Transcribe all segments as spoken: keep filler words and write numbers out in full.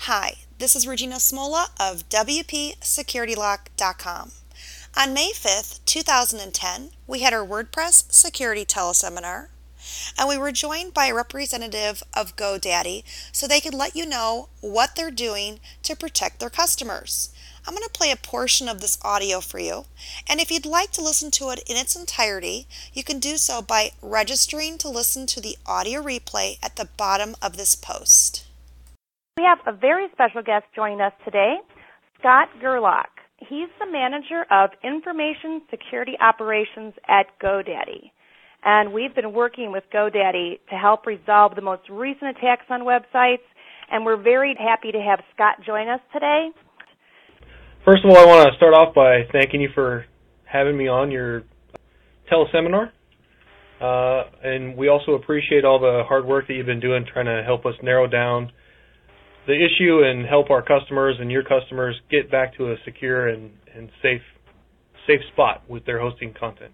Hi, this is Regina Smola of W P Security Lock dot com. On May fifth, two thousand ten, we had our WordPress Security Teleseminar, and we were joined by a representative of GoDaddy so they could let you know what they're doing to protect their customers. I'm going to play a portion of this audio for you, and if you'd like to listen to it in its entirety, you can do so by registering to listen to the audio replay at the bottom of this post. We have a very special guest joining us today, Scott Gerlach. He's the manager of Information Security Operations at GoDaddy. And we've been working with GoDaddy to help resolve the most recent attacks on websites, and we're very happy to have Scott join us today. First of all, I want to start off by thanking you for having me on your teleseminar. Uh, and we also appreciate all the hard work that you've been doing trying to help us narrow down the issue and help our customers and your customers get back to a secure and, and safe safe spot with their hosting content.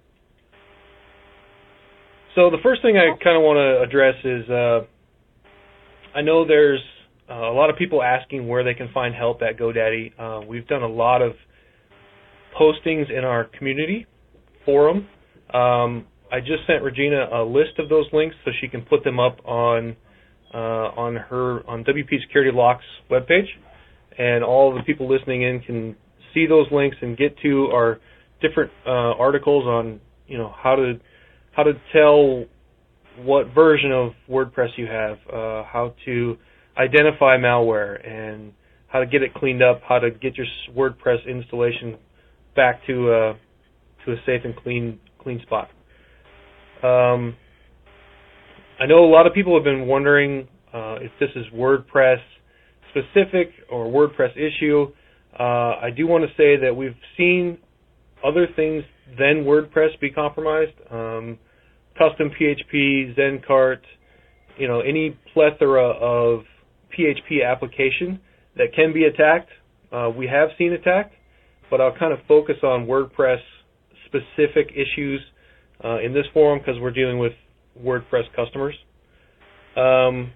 So the first thing I kind of want to address is uh, I know there's uh, a lot of people asking where they can find help at GoDaddy. Uh, we've done a lot of postings in our community forum. Um, I just sent Regina a list of those links so she can put them up on Uh, on her on W P Security Lock's webpage, and all the people listening in can see those links and get to our different uh, articles on you know how to how to tell what version of WordPress you have, uh, how to identify malware, and how to get it cleaned up, how to get your WordPress installation back to uh, to a safe and clean clean spot. Um, I know a lot of people have been wondering uh, if this is WordPress specific or WordPress issue. Uh, I do want to say that we've seen other things than WordPress be compromised. Um, custom P H P, Zencart, you know, any plethora of P H P application that can be attacked, uh, we have seen attacked, but I'll kind of focus on WordPress specific issues uh, in this forum because we're dealing with WordPress customers. Um,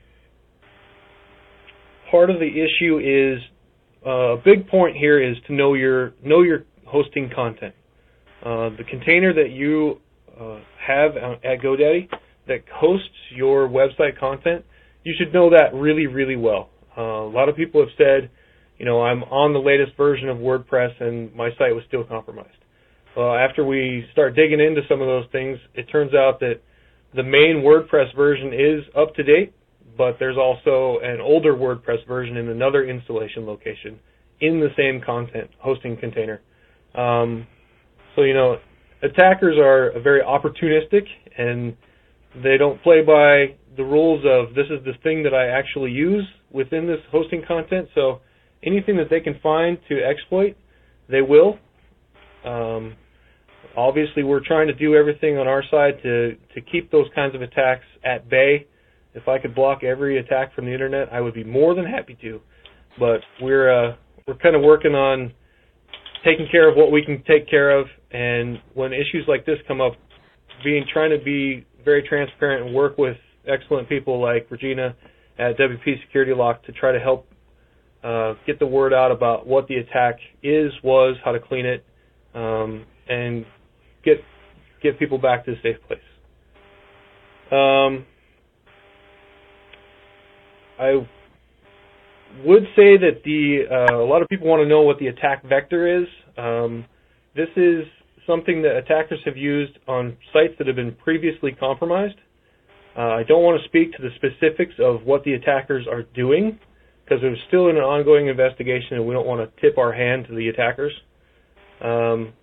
part of the issue is uh, a big point here is to know your know your hosting content. Uh, the container that you uh, have at GoDaddy that hosts your website content, you should know that really, really well. Uh, a lot of people have said, you know, I'm on the latest version of WordPress and my site was still compromised. Well, after we start digging into some of those things, it turns out that the main WordPress version is up to date, but there's also an older WordPress version in another installation location in the same content hosting container. Um, so, you know, attackers are very opportunistic, and they don't play by the rules of this is the thing that I actually use within this hosting content. So anything that they can find to exploit, they will. Um, Obviously, we're trying to do everything on our side to, to keep those kinds of attacks at bay. If I could block every attack from the internet, I would be more than happy to. But we're uh, we're kind of working on taking care of what we can take care of. And when issues like this come up, being trying to be very transparent and work with excellent people like Regina at W P Security Lock to try to help uh, get the word out about what the attack is, was, how to clean it, um, and get get people back to a safe place. Um, I would say that the uh, a lot of people want to know what the attack vector is. Um, this is something that attackers have used on sites that have been previously compromised. Uh, I don't want to speak to the specifics of what the attackers are doing because they're still in an ongoing investigation and we don't want to tip our hand to the attackers. Um,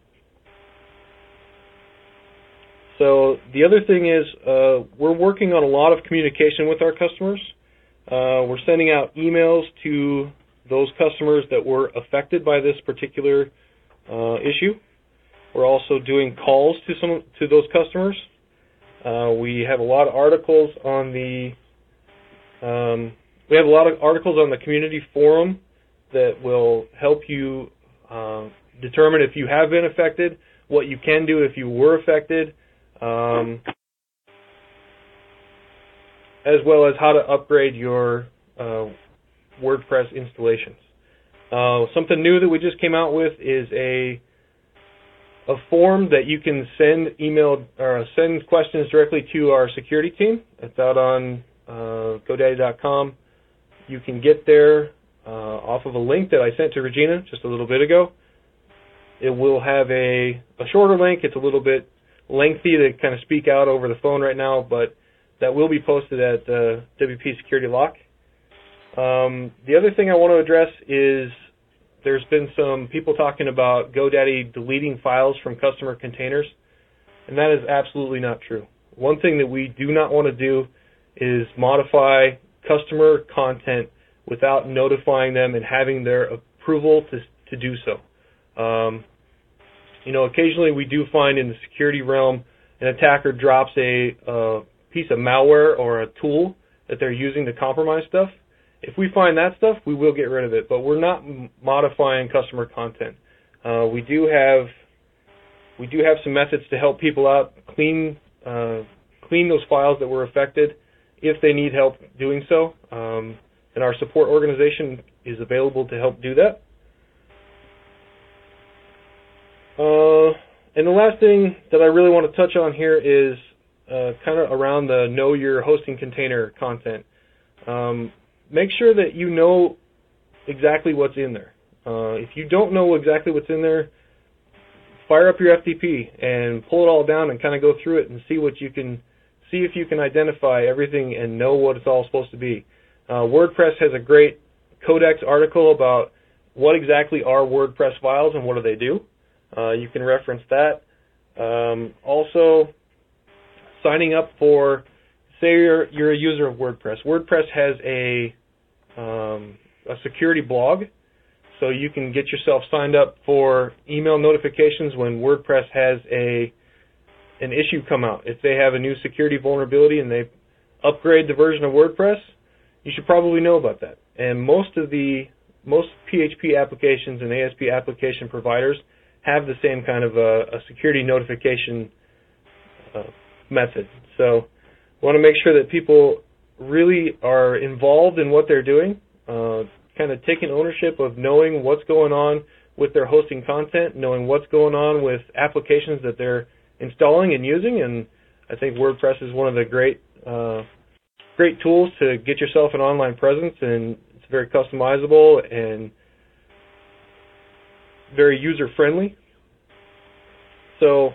So the other thing is uh, we're working on a lot of communication with our customers. Uh, we're sending out emails to those customers that were affected by this particular uh, issue. We're also doing calls to some to those customers. Uh, we have a lot of articles on the um, we have a lot of articles on the community forum that will help you uh, determine if you have been affected, what you can do if you were affected. Um, as well as how to upgrade your uh, WordPress installations. Uh, something new that we just came out with is a a form that you can send email or send questions directly to our security team. It's out on uh, GoDaddy dot com. You can get there uh, off of a link that I sent to Regina just a little bit ago. It will have a, a shorter link. It's a little bit lengthy to kind of speak out over the phone right now, but that will be posted at uh, W P Security Lock. Um, the other thing I want to address is there's been some people talking about GoDaddy deleting files from customer containers, and that is absolutely not true. One thing that we do not want to do is modify customer content without notifying them and having their approval to to do so. Um, you know, occasionally we do find in the security realm an attacker drops a, a piece of malware or a tool that they're using to compromise stuff. If we find that stuff, we will get rid of it, but we're not m- modifying customer content. Uh, we do have we do have some methods to help people out, clean uh, clean those files that were affected if they need help doing so, um, and our support organization is available to help do that. Uh, and the last thing that I really want to touch on here is uh, kind of around the know your hosting container content. Um, make sure that you know exactly what's in there. Uh, if you don't know exactly what's in there, fire up your F T P and pull it all down and kind of go through it and see what you can see if you can identify everything and know what it's all supposed to be. Uh, WordPress has a great Codex article about what exactly are WordPress files and what do they do. Uh, you can reference that. Um, also, signing up for, say you're, you're a user of WordPress. WordPress has a, um, a security blog, so you can get yourself signed up for email notifications when WordPress has a an issue come out. If they have a new security vulnerability and they upgrade the version of WordPress, you should probably know about that. And most of the most P H P applications and A S P application providers have the same kind of a, a security notification uh, method. So I want to make sure that people really are involved in what they're doing, uh, kind of taking ownership of knowing what's going on with their hosting content, knowing what's going on with applications that they're installing and using, and I think WordPress is one of the great uh, great tools to get yourself an online presence, and it's very customizable and very user-friendly. So,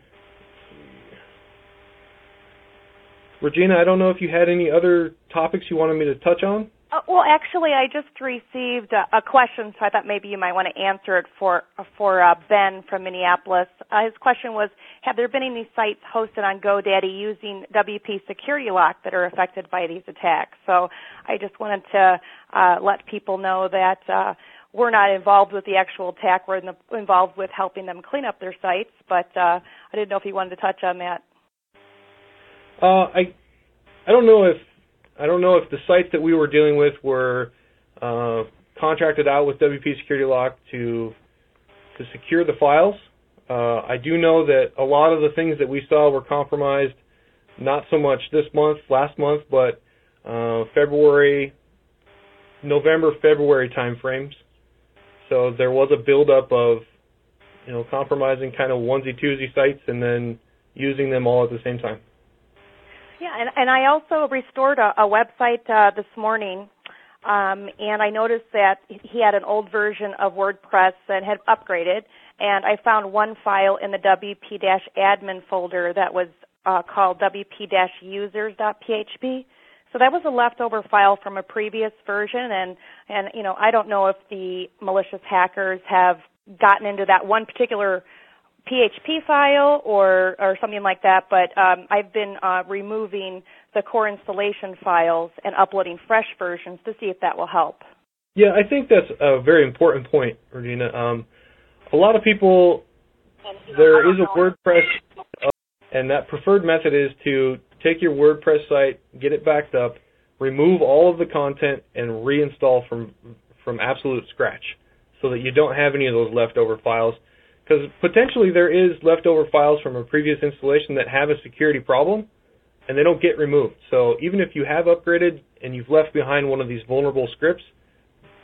Regina, I don't know if you had any other topics you wanted me to touch on? Uh, well, actually, I just received a, a question, so I thought maybe you might want to answer it for for uh, Ben from Minneapolis. Uh, his question was, have there been any sites hosted on GoDaddy using W P Security Lock that are affected by these attacks? So I just wanted to uh, let people know that uh, we're not involved with the actual attack. We're in the, involved with helping them clean up their sites, but uh, I didn't know if you wanted to touch on that. Uh, I I don't know if I don't know if the sites that we were dealing with were uh, contracted out with W P Security Lock to to secure the files. Uh, I do know that a lot of the things that we saw were compromised, not so much this month, last month, but uh, February, November, February timeframes. So there was a buildup of, you know, compromising kind of onesie-twosie sites and then using them all at the same time. Yeah, and, and I also restored a, a website uh, this morning, um, and I noticed that he had an old version of WordPress and had upgraded, and I found one file in the W P admin folder that was uh, called W P users dot P H P. So that was a leftover file from a previous version, and, and you know, I don't know if the malicious hackers have gotten into that one particular P H P file or, or something like that, but um, I've been uh, removing the core installation files and uploading fresh versions to see if that will help. Yeah, I think that's a very important point, Regina. Um, a lot of people, there is a WordPress, uh, and that preferred method is to take your WordPress site, get it backed up, remove all of the content, and reinstall from from absolute scratch so that you don't have any of those leftover files. Because potentially there is leftover files from a previous installation that have a security problem, and they don't get removed. So even if you have upgraded and you've left behind one of these vulnerable scripts,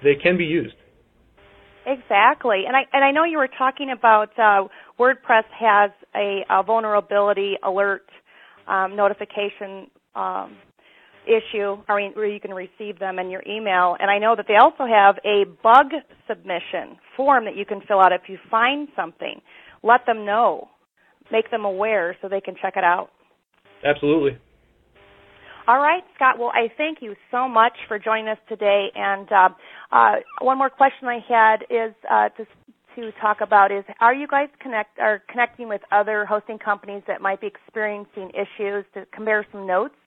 they can be used. Exactly, and I and I know you were talking about uh, WordPress has a, a vulnerability alert um, notification um, issue, I mean, where you can receive them in your email, and I know that they also have a bug submission form that you can fill out if you find something. Let them know, make them aware so they can check it out. Absolutely. All right, Scott. Well, I thank you so much for joining us today. And uh, uh, one more question I had is uh, to, to talk about is: are you guys connect are connecting with other hosting companies that might be experiencing issues to compare some notes?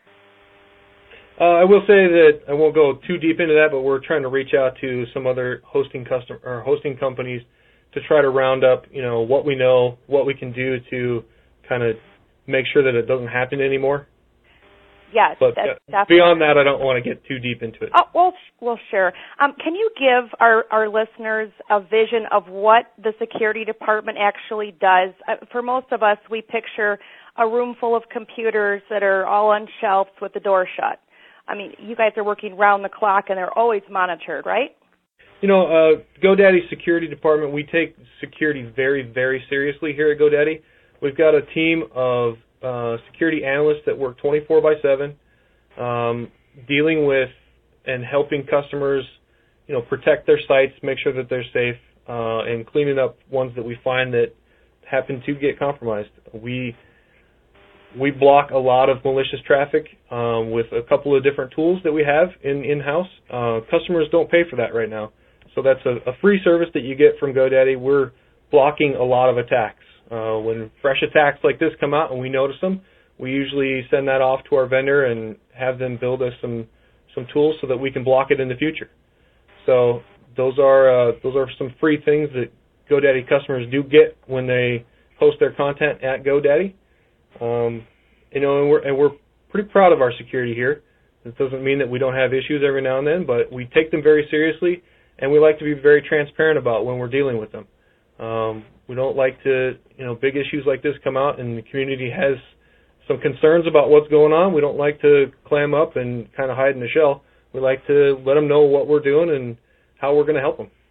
Uh, I will say that I won't go too deep into that, but we're trying to reach out to some other hosting custom or hosting companies to try to round up, you know, what we know, what we can do to kind of make sure that it doesn't happen anymore. Yes, but that's uh, beyond that, I don't want to get too deep into it. Oh, well, well, sure. Um, can you give our, our listeners a vision of what the security department actually does? Uh, for most of us, we picture a room full of computers that are all on shelves with the door shut. I mean, you guys are working round the clock, and they're always monitored, right? You know, uh, GoDaddy security department, we take security very, very seriously here at GoDaddy. We've got a team of Uh, security analysts that work twenty-four by seven, um, dealing with and helping customers, you know, protect their sites, make sure that they're safe, uh, and cleaning up ones that we find that happen to get compromised. We we block a lot of malicious traffic um, with a couple of different tools that we have in in-house. Uh, customers don't pay for that right now, so that's a, a free service that you get from GoDaddy. We're blocking a lot of attacks. Uh, when fresh attacks like this come out and we notice them, we usually send that off to our vendor and have them build us some, some tools so that we can block it in the future. So those are uh, those are some free things that GoDaddy customers do get when they post their content at GoDaddy. Um, you know, and we're and we're pretty proud of our security here. It doesn't mean that we don't have issues every now and then, but we take them very seriously, and we like to be very transparent about when we're dealing with them. Um, we don't like to, you know, big issues like this come out and the community has some concerns about what's going on. We don't like to clam up and kind of hide in the shell. We like to let them know what we're doing and how we're going to help them.